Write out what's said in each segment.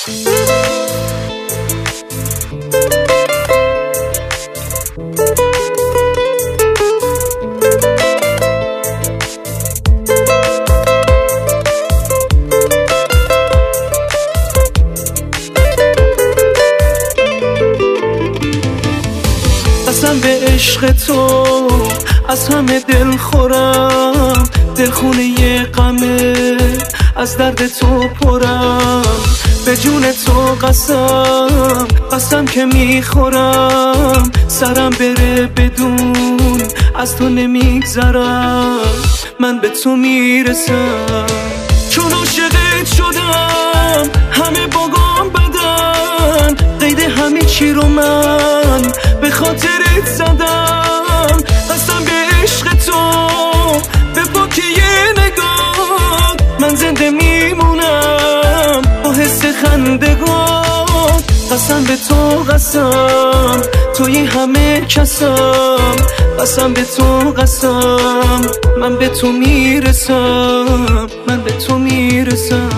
قسم به عشق تو از همه دل خورم، دلخونه غمه از درد تو پرم. به جون تو قسم، قسم که میخورم، سرم بره بدون از تو نمیگذرم. من به تو میرسم چون عاشقت شدم، همه باگام بدن، قید همه چی رو من به خاطرت زدم. قسم به عشق تو، به پاکی نگاه، من زنده میمونم با حس خندگاه. قسم به تو قسم، توی همه کسم، قسم به تو قسم، من به تو میرسم، من به تو میرسم.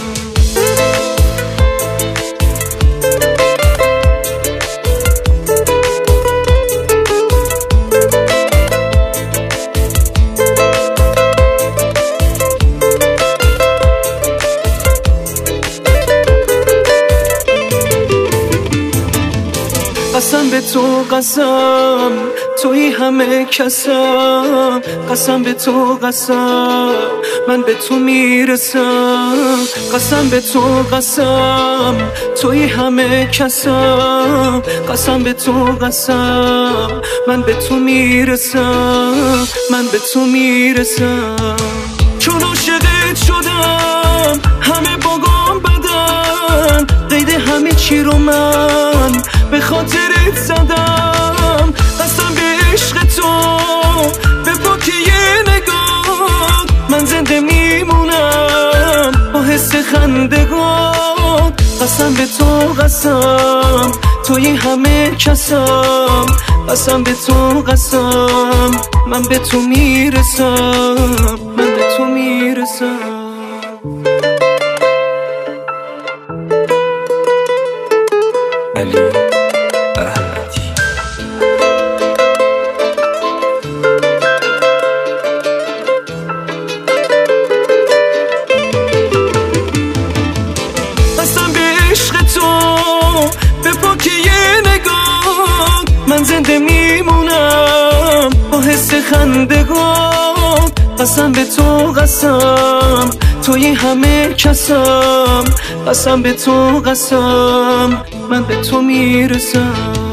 قسم به تو قسم، توی همه کسم، قسم به تو قسم، من به تو میرسم. قسم به تو قسم، توی همه کسم، قسم به تو قسم، من به تو میرسم، من به تو میرسم. چون عاشقت شدم، همه باگام بدن، قید همه چی رو من به خاطرت زدم. قسم به عشق تو، به پاکی نگاه، من زنده میمونم با حس خندگاه. قسم به تو قسم، توی همه کسم، قسم به تو قسم، من به تو میرسم، من به تو میرسم. علی احمدی. قسم به عشق تو، به پاکی نگاه، من زنده میمونم با حس خندگاه. قسم به تو قسم، توی همه کسم، قسم به تو قسم، من به تو میرسم.